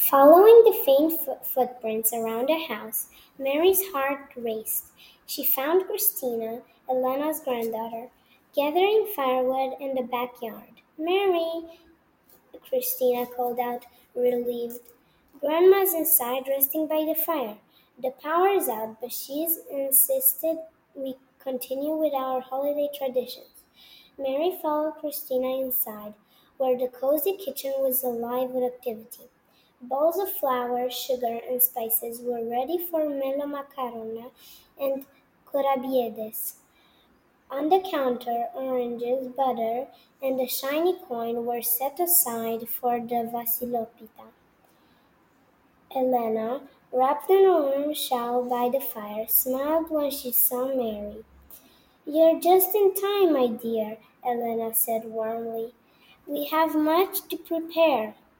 Following the faint footprints around the house, Mary's heart raced. She found Christina, Elena's granddaughter, gathering firewood in the backyard. Mary, Christina called out, relieved. Grandma's inside resting by the fire. The power is out, but she's insisted we continue with our holiday traditions. Mary followed Christina inside, where the cozy kitchen was alive with activity. Bowls of flour, sugar, and spices were ready for melo macarona and corabiedes. On the counter, oranges, butter, and a shiny coin were set aside for the Vasilopita. Elena, wrapped in a warm shawl by the fire, smiled when she saw Mary. "You're just in time, my dear," Elena said warmly. "We have much to prepare."